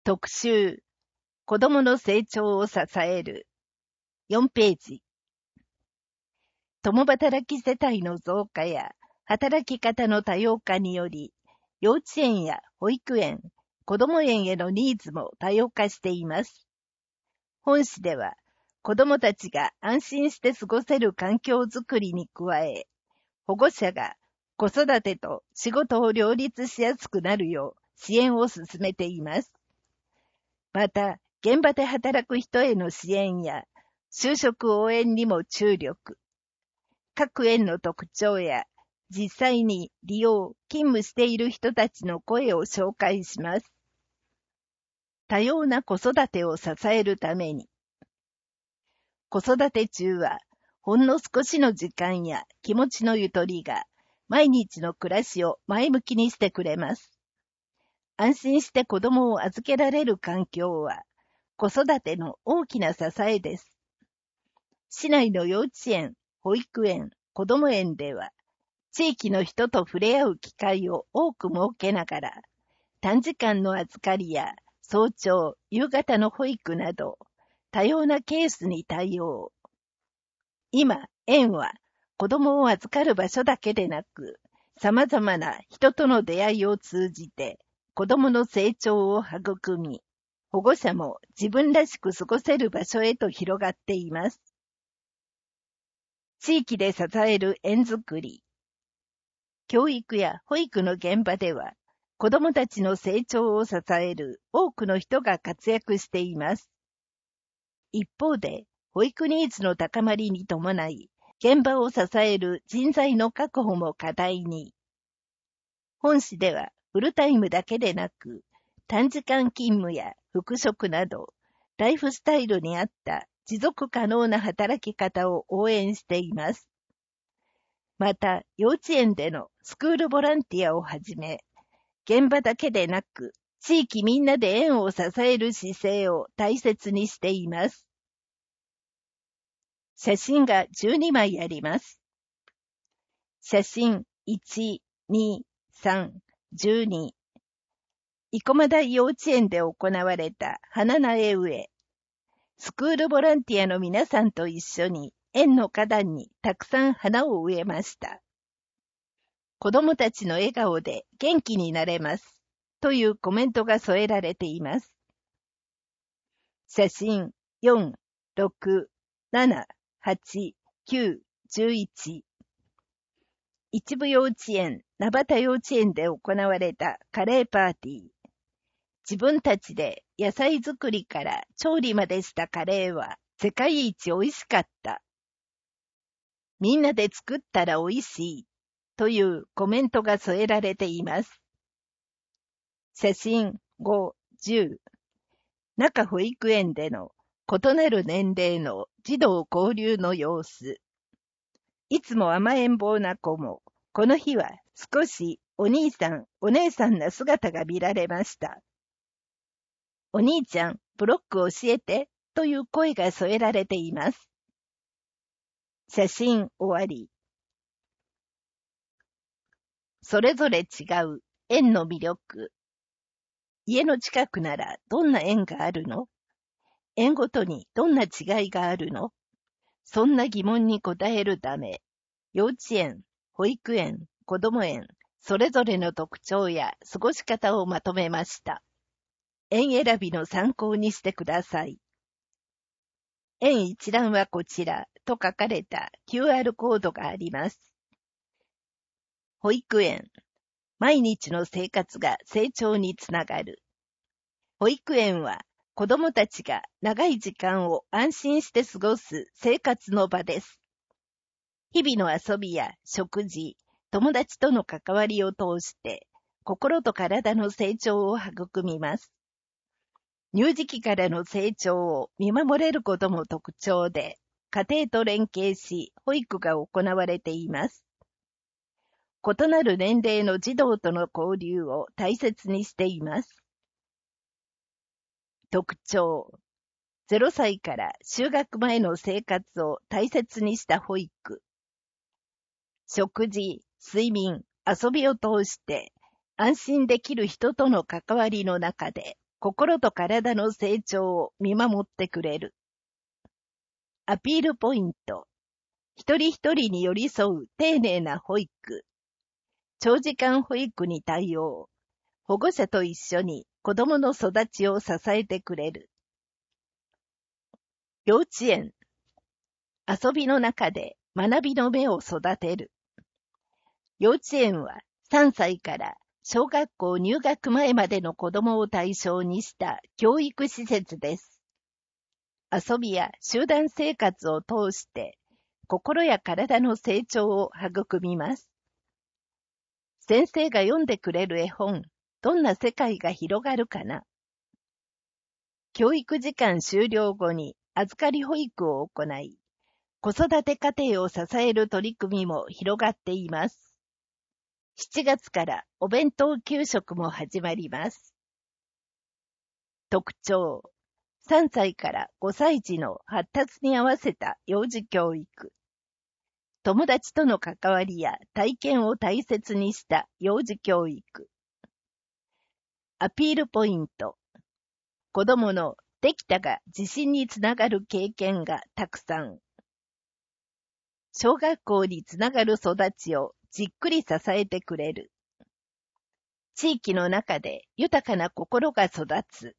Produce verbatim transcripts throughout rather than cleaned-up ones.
特集、子供の成長を支える。よんページ。共働き世帯の増加や働き方の多様化により、幼稚園や保育園、子供園へのニーズも多様化しています。本誌では、子供たちが安心して過ごせる環境づくりに加え、保護者が子育てと仕事を両立しやすくなるよう支援を進めています。また、現場で働く人への支援や就職応援にも注力。各園の特徴や実際に利用、勤務している人たちの声を紹介します。多様な子育てを支えるために。子育て中は、ほんの少しの時間や気持ちのゆとりが毎日の暮らしを前向きにしてくれます。安心して子供を預けられる環境は、子育ての大きな支えです。市内の幼稚園、保育園、子供園では、地域の人と触れ合う機会を多く設けながら、短時間の預かりや早朝、夕方の保育など、多様なケースに対応。今、園は子供を預かる場所だけでなく、様々な人との出会いを通じて、子供の成長を育み、保護者も自分らしく過ごせる場所へと広がっています。地域で支える園づくり。教育や保育の現場では、子供たちの成長を支える多くの人が活躍しています。一方で、保育ニーズの高まりに伴い、現場を支える人材の確保も課題に。本誌では、フルタイムだけでなく、短時間勤務や復職など、ライフスタイルに合った持続可能な働き方を応援しています。また、幼稚園でのスクールボランティアをはじめ、現場だけでなく、地域みんなで園を支える姿勢を大切にしています。写真がじゅうにまいあります。写真いち、に、さん、じゅうに。生駒台幼稚園で行われた花苗植え。スクールボランティアの皆さんと一緒に園の花壇にたくさん花を植えました。子供たちの笑顔で元気になれます。というコメントが添えられています。写真よん、ろく、なな、はち、きゅう、じゅういち。一部幼稚園、名畑幼稚園で行われたカレーパーティー。自分たちで野菜作りから調理までしたカレーは世界一美味しかった。みんなで作ったら美味しいというコメントが添えられています。写真ご、じゅう。中保育園での異なる年齢の児童交流の様子。いつも甘えん坊な子も、この日は少しお兄さん、お姉さんな姿が見られました。お兄ちゃん、ブロック教えてという声が添えられています。写真終わり。それぞれ違う園の魅力。家の近くならどんな園があるの？園ごとにどんな違いがあるの？そんな疑問に答えるため、幼稚園、保育園、子供園、それぞれの特徴や過ごし方をまとめました。園選びの参考にしてください。園一覧はこちらと書かれた キューアール コードがあります。保育園。毎日の生活が成長につながる。保育園は子どもたちが長い時間を安心して過ごす生活の場です。日々の遊びや食事、友達との関わりを通して心と体の成長を育みます。乳児期からの成長を見守れることも特徴で、家庭と連携し、保育が行われています。異なる年齢の児童との交流を大切にしています。特徴。ゼロさいから就学前の生活を大切にした保育。食事、睡眠、遊びを通して、安心できる人との関わりの中で、 心と体の成長を見守ってくれる。アピールポイント。一人一人に寄り添う丁寧な保育。長時間保育に対応。保護者と一緒に子供の育ちを支えてくれる。幼稚園。遊びの中で学びの芽を育てる。幼稚園はさんさいから小学校入学前までの子供を対象にした教育施設です。遊びや集団生活を通して心や体の成長を育みます。先生が読んでくれる絵本、どんな世界が広がるかな。教育時間終了後に預かり保育を行い、子育て家庭を支える取り組みも広がっています。しちがつからお弁当給食も始まります。特徴。さんさいからごさい児の発達に合わせた幼児教育。友達との関わりや体験を大切にした幼児教育。アピールポイント。子供のできたが自信につながる経験がたくさん。小学校につながる育ちをじっくり支えてくれる。地域の中で豊かな心が育つ。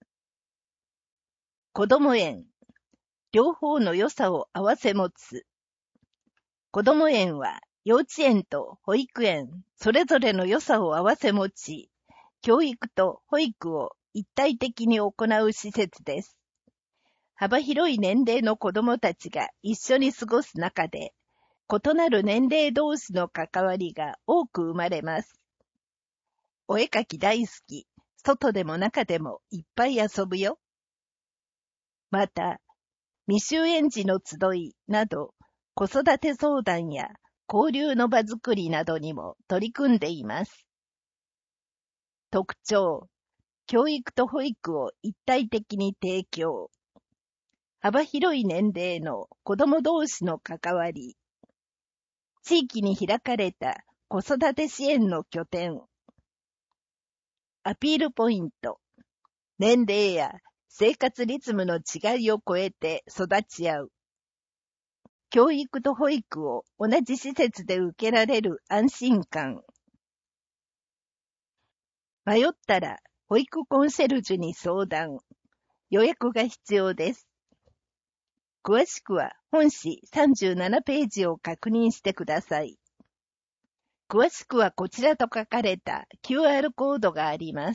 子ども園。両方の良さを併せ持つ。子ども園は幼稚園と保育園、それぞれの良さを併せ持ち、教育と保育を一体的に行う施設です。幅広い年齢の子どもたちが一緒に過ごす中で、異なる年齢同士の関わりが多く生まれます。お絵かき大好き、外でも中でもいっぱい遊ぶよ。また、未就園児の集いなど、子育て相談や交流の場づくりなどにも取り組んでいます。特徴。教育と保育を一体的に提供。幅広い年齢の子ども同士の関わり。地域に開かれた子育て支援の拠点。アピールポイント。年齢や生活リズムの違いを超えて育ち合う。教育と保育を同じ施設で受けられる安心感。迷ったら保育コンシェルジュに相談。予約が必要です。詳しくは本誌さんじゅうななページを確認してください。詳しくはこちらと書かれた キューアール コードがあります。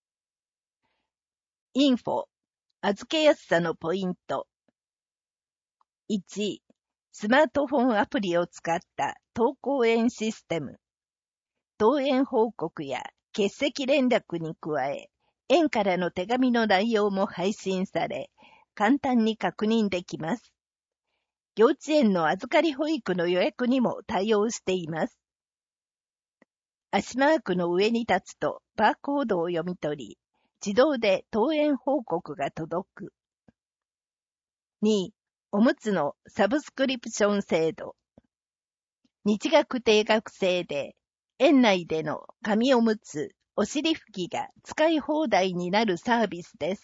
インフォ、預けやすさのポイント。いち、スマートフォンアプリを使った登校園システム。登園報告や欠席連絡に加え、園からの手紙の内容も配信され、簡単に確認できます。幼稚園の預かり保育の予約にも対応しています。足マークの上に立つとバーコードを読み取り、自動で登園報告が届く。に、おむつのサブスクリプション制度。日額定額制で、園内での紙おむつ、お尻拭きが使い放題になるサービスです。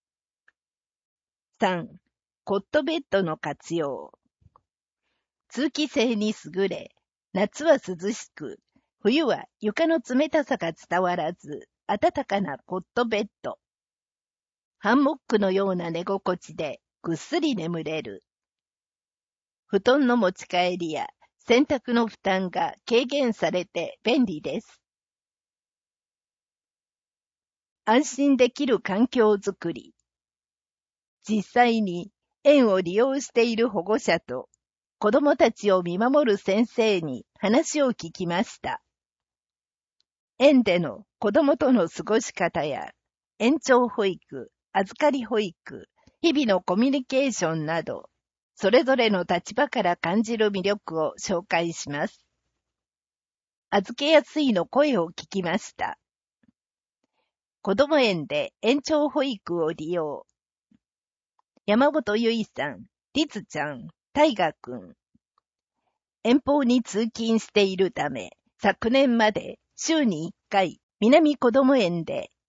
さん、コットベッドの活用。通気性に優れ、夏は涼しく、冬は床の冷たさが伝わらず、暖かなコットベッド。ハンモックのような寝心地でぐっすり眠れる。布団の持ち帰りや洗濯の負担が軽減されて便利です。安心できる環境づくり。実際に園を利用している保護者と子どもたちを見守る先生に話を聞きました。園での子どもとの過ごし方や延長保育、預かり保育、日々のコミュニケーションなど、それぞれの立場から感じる魅力を紹介します。預けやすいの声を聞きました。子ども園で延長保育を利用。山本ゆいさん、りつちゃん、たいがくん。遠方に通勤しているため、昨年まで週にいっかい、南こども園で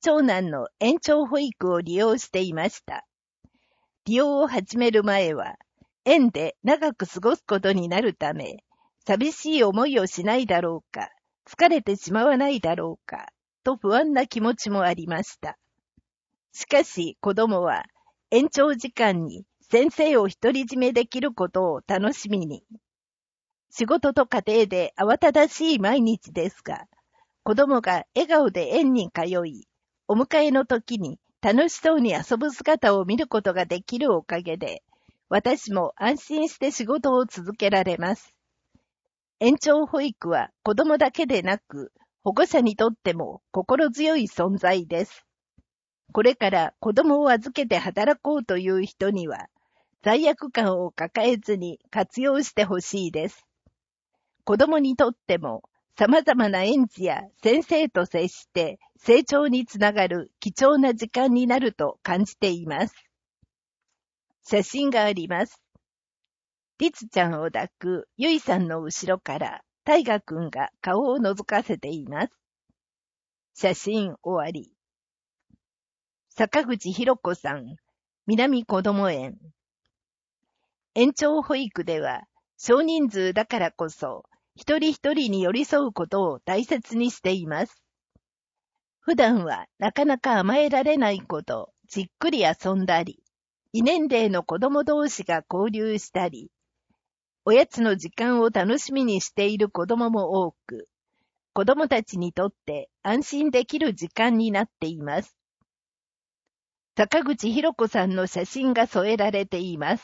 長男の延長保育を利用していました。利用を始める前は、園で長く過ごすことになるため、寂しい思いをしないだろうか、疲れてしまわないだろうか、と不安な気持ちもありました。しかし子供は延長時間に先生を独り占めできることを楽しみに。仕事と家庭で慌ただしい毎日ですが、子供が笑顔で園に通い、お迎えの時に楽しそうに遊ぶ姿を見ることができるおかげで、私も安心して仕事を続けられます。延長保育は子供だけでなく、保護者にとっても心強い存在です。これから子供を預けて働こうという人には、罪悪感を抱えずに活用してほしいです。子供にとっても、様々な園児や先生と接して成長につながる貴重な時間になると感じています。写真があります。りつちゃんを抱くゆいさんの後ろからたいがくんが顔を覗かせています。写真終わり。坂口ひろ子さん、南こども園。延長保育では少人数だからこそ一人一人に寄り添うことを大切にしています。普段はなかなか甘えられないこと、じっくり遊んだり、異年齢の子供同士が交流したり、おやつの時間を楽しみにしている子供も多く、子供たちにとって安心できる時間になっています。坂口ひろ子さんの写真が添えられています。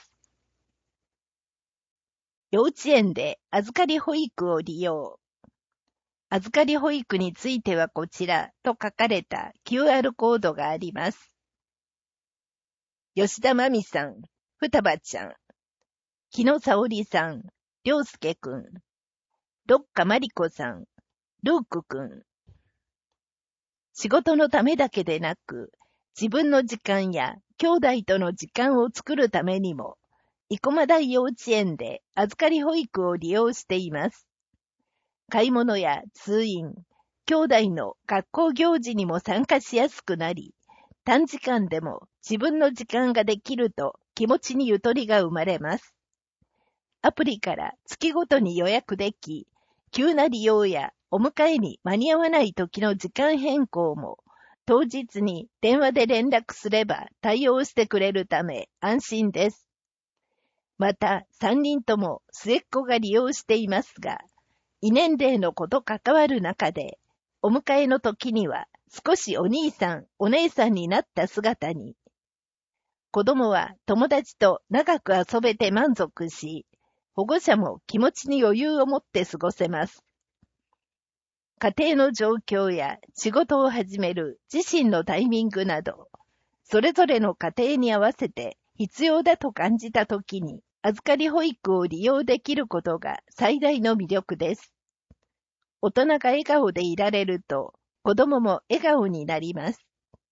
幼稚園で預かり保育を利用。預かり保育についてはこちらと書かれた キューアール コードがあります。吉田真美さん、双葉ちゃん、日野沙織さん、良介くん、六花真理子さん、ルークくん。仕事のためだけでなく、自分の時間や兄弟との時間を作るためにも、生駒台幼稚園で預かり保育を利用しています。買い物や通院、兄弟の学校行事にも参加しやすくなり、短時間でも自分の時間ができると気持ちにゆとりが生まれます。アプリから月ごとに予約でき、急な利用やお迎えに間に合わない時の時間変更も、当日に電話で連絡すれば対応してくれるため安心です。またさんにんとも末っ子が利用していますが、異年齢の子と関わる中で、お迎えの時には少しお兄さん、お姉さんになった姿に、子供は友達と長く遊べて満足し、保護者も気持ちに余裕を持って過ごせます。家庭の状況や仕事を始める自身のタイミングなど、それぞれの家庭に合わせて必要だと感じたときに、預かり保育を利用できることが最大の魅力です。大人が笑顔でいられると、子供も笑顔になります。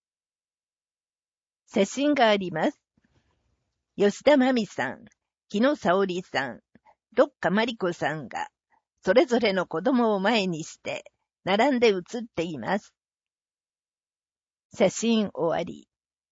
写真があります。吉田真美さん、日野沙織さん、六花真理子さんが、それぞれの子供を前にして、並んで写っています。写真終わり。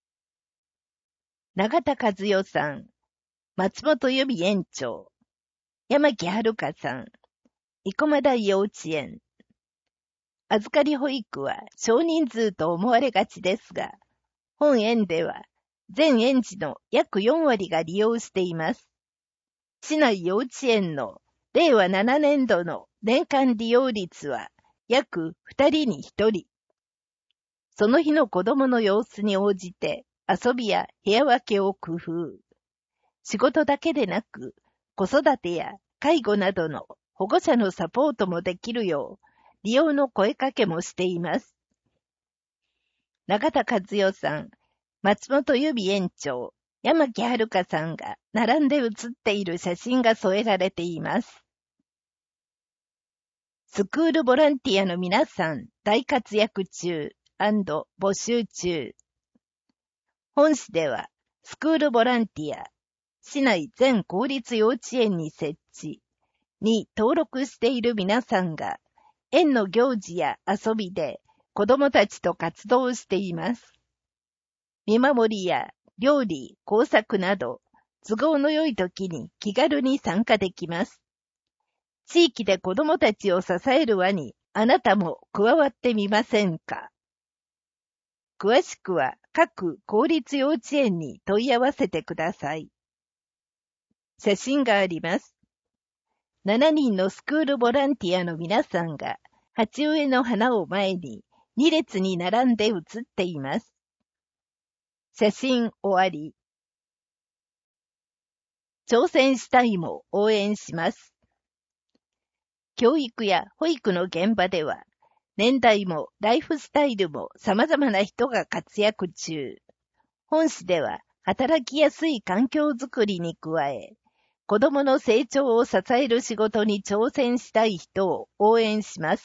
永田和代さん、松本由美園長、山木遥さん、生駒台幼稚園。預かり保育は少人数と思われがちですが、本園では全園児の約よんわりが利用しています。市内幼稚園のれいわななねんどの年間利用率は約ふたりにひとり。その日の子供の様子に応じて遊びや部屋分けを工夫。仕事だけでなく子育てや介護などの保護者のサポートもできるよう利用の声かけもしています。永田和代さん、松本由美園長、山木遥さんが並んで写っている写真が添えられています。スクールボランティアの皆さん大活躍中&募集中。本市ではスクールボランティア、市内全公立幼稚園に設置に登録している皆さんが園の行事や遊びで子供たちと活動しています。見守りや料理、工作など、都合の良い時に気軽に参加できます。地域で子供たちを支える輪にあなたも加わってみませんか？詳しくは各公立幼稚園に問い合わせてください。写真があります。しちにんのスクールボランティアの皆さんが鉢植えの花を前にに列に並んで写っています。写真終わり。挑戦したいも応援します。教育や保育の現場では、年代もライフスタイルも様々な人が活躍中。本市では働きやすい環境づくりに加え、子供の成長を支える仕事に挑戦したい人を応援します。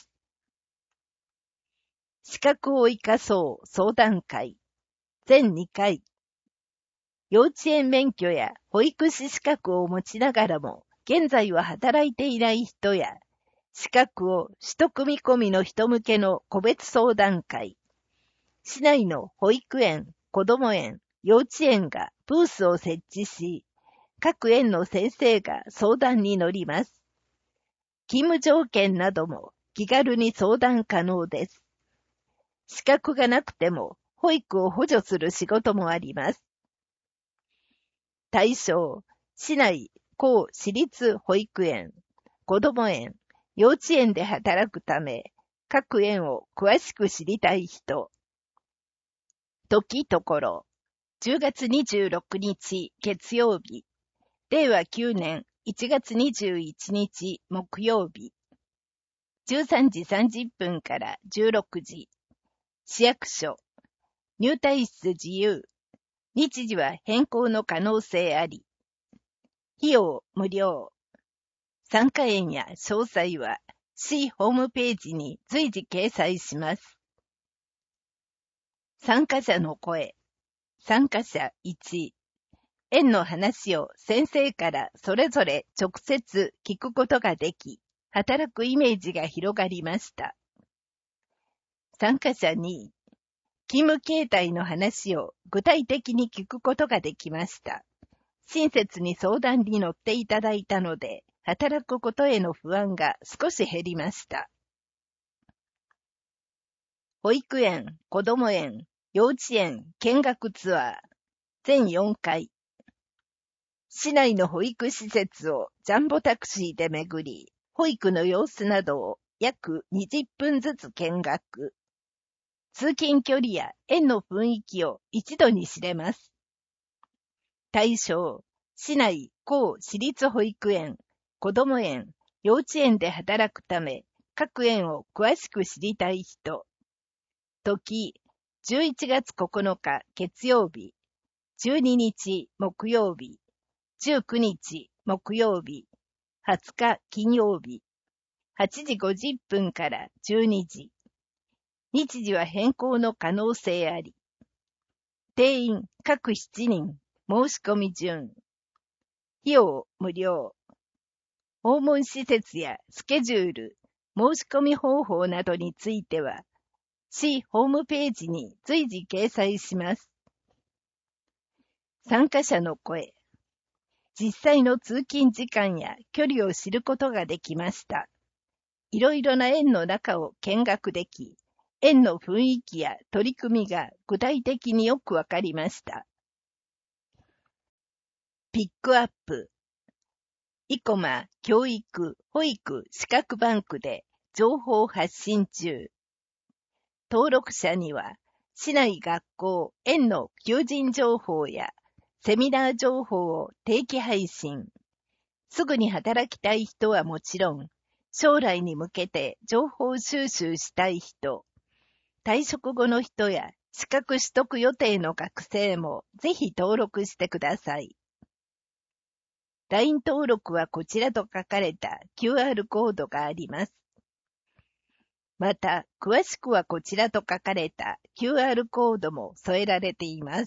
資格を生かそう相談会。全にかい。幼稚園免許や保育士資格を持ちながらも、現在は働いていない人や、資格を取得見込みの人向けの個別相談会。市内の保育園、子ども園、幼稚園がブースを設置し、各園の先生が相談に乗ります。勤務条件なども気軽に相談可能です。資格がなくても保育を補助する仕事もあります。対象、市内公私立保育園、子ども園、幼稚園で働くため、各園を詳しく知りたい人。時ところ、じゅうがつにじゅうろくにち月曜日、れいわきゅうねんいちがつにじゅういちにち木曜日、じゅうさんじさんじゅっぷんからじゅうろくじ、市役所、入退室自由、日時は変更の可能性あり、費用無料。参加園や詳細は市ホームページに随時掲載します。参加者の声。参加者いち。園の話を先生からそれぞれ直接聞くことができ、働くイメージが広がりました。参加者に。勤務形態の話を具体的に聞くことができました。親切に相談に乗っていただいたので、働くことへの不安が少し減りました。保育園、子ども園、幼稚園見学ツアー全よんかい。市内の保育施設をジャンボタクシーで巡り、保育の様子などを約にじゅっぷんずつ見学。通勤距離や園の雰囲気を一度に知れます。対象、市内公私立保育園、子ども園、幼稚園で働くため、各園を詳しく知りたい人。時、じゅういちがつここのか月曜日、じゅうににち木曜日、じゅうくにち木曜日、はつか金曜日、はちじごじゅっぷんからじゅうにじ。日時は変更の可能性あり。定員各しちにん、申し込み順。費用無料。訪問施設やスケジュール、申し込み方法などについては、市ホームページに随時掲載します。参加者の声。実際の通勤時間や距離を知ることができました。いろいろな園の中を見学でき、園の雰囲気や取り組みが具体的によくわかりました。ピックアップ。イコマ、教育、保育、資格バンクで情報発信中。登録者には、市内学校、園の求人情報やセミナー情報を定期配信。すぐに働きたい人はもちろん、将来に向けて情報収集したい人、退職後の人や資格取得予定の学生もぜひ登録してください。ライン 登録はこちらと書かれた キューアール コードがあります。また、詳しくはこちらと書かれた キューアール コードも添えられています。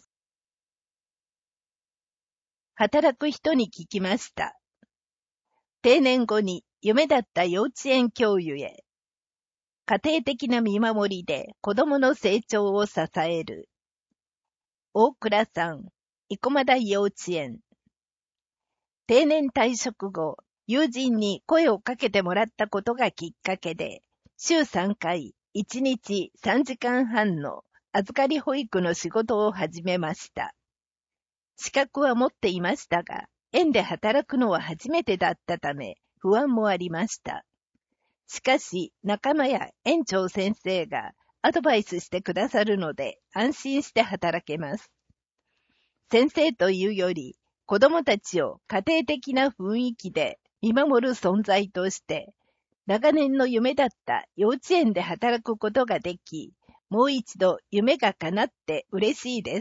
働く人に聞きました。定年後に夢だった幼稚園教諭へ。 家庭的な見守りで子供の成長を支える。大倉さん、生駒台幼稚園。定年退職後、友人に声をかけてもらったことがきっかけで、週さんかい、いちにちさんじかんはんの預かり保育の仕事を始めました。資格は持っていましたが、園で働くのは初めてだったため、不安もありました。しかし、仲間や園長先生がアドバイスしてくださるので、安心して働けます。先生というより、子供たちを家庭的な雰囲気で見守る存在として、長年の夢だった幼稚園で働くことができ、もう一度夢が叶って嬉しいです。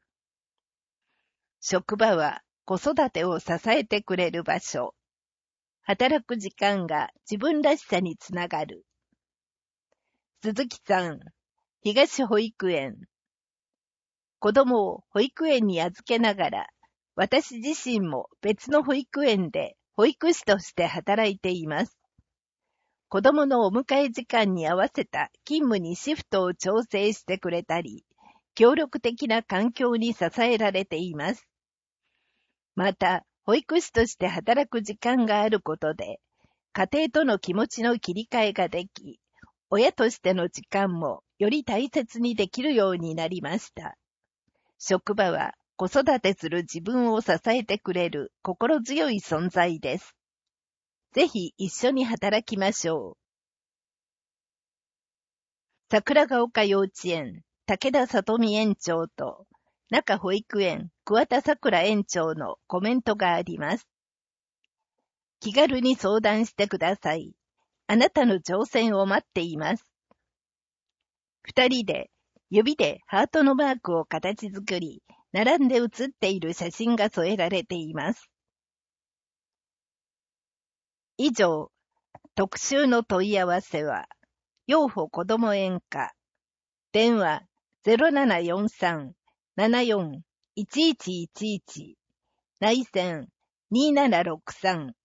職場は子育てを支えてくれる場所。働く時間が自分らしさにつながる。鈴木さん、東保育園。子供を保育園に預けながら、私自身も別の保育園で保育士として働いています。子供のお迎え時間に合わせた勤務にシフトを調整してくれたり、協力的な環境に支えられています。また、保育士として働く時間があることで、家庭との気持ちの切り替えができ、親としての時間もより大切にできるようになりました。職場は子育てする自分を支えてくれる心強い存在です。ぜひ一緒に働きましょう。桜ヶ丘幼稚園、武田里美園長と、中保育園、桑田桜園長のコメントがあります。気軽に相談してください。あなたの挑戦を待っています。二人で指でハートのマークを形作り、並んで写っている写真が添えられています。以上、特集の問い合わせは、養護子ども園課、電話 ゼロななよんさん ななよん いちいちいちいち、内線にーななろくさん